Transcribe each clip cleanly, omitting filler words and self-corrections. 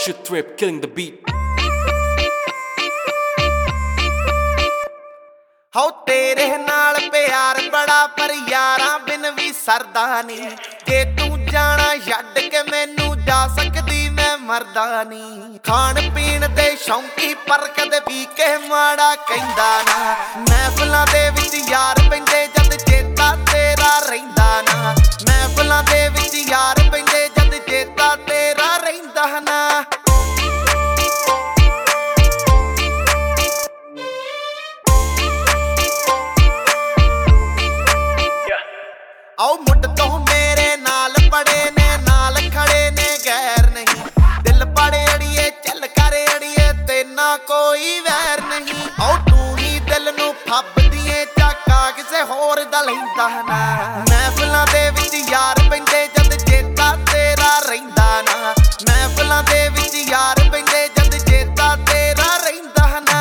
Shit trip, killing the beat. हो तेरे नाल प्यार बड़ा पर यारां बिन भी सरदा नी जे तू जाना छड्ड के मैनू जा सकदी मैं मरदा नी खाण पीण दे शौकी पर कदे पी के माड़ा कहंदा ना महफिलां दे विच यार पैंदे जद चेता तेरा रहिंदा ना महफिलां दे विच यार पैंदे जद चेता तेरा रहिंदा ना आओ मुट तो मेरे नाल पड़े ने नाल खड़े ने गैर नहीं दिल पड़े अड़िए चल कर अड़िए तेना कोई वैर नहीं आओ तू ही दिल नू फब दिए चाका किसे होर दा लैंदा ना महफिलां दे विच यार पैंदे जद चेता तेरा रहिंदा ना महफिलां दे विच यार पैंदे जद चेता तेरा रहिंदा ना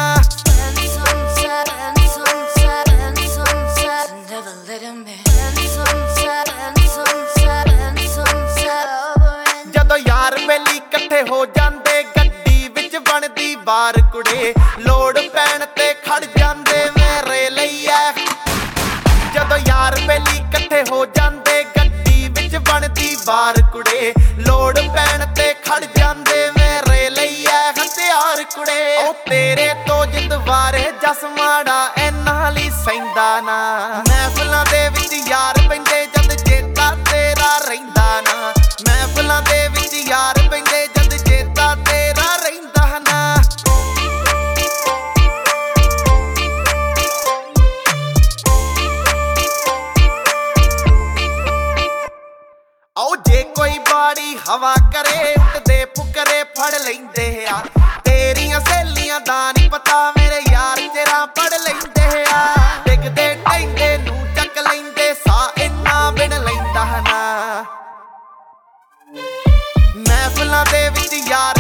जदों यार बेली इकट्ठे हो जांदे गड्डी विच बनदी बार कुड़े लोड़ पैण ते खड़ जांदे मेरे लईए जदों यार बेली इकट्ठे हो जांदे गड्डी विच बनदी बार कुड़े लोड़ पैण ते खड़ जांदे मेरे लईए हथियार कुड़े ओ तेरे तो जिंद वारे जस माड़ा इन्ना ली सैंदा ना महफिलां दे विच यार पैंदे जद चेता तेरा रहिंदा ना महफिलां दे विच यार पैंदे जद चेता तेरा रहिंदा ना आओ जे कोई बाड़ी हवा करे उठदे फुकरे फड़ लैंदे आ तेरियां सहेलियां दा नी पता मेरे यार तेरा पड़ लैंदे आ डिगदे ढैंदे नू चक लैंदे सा इन्ना बिन लैंदा ना महफिलां दे विच यार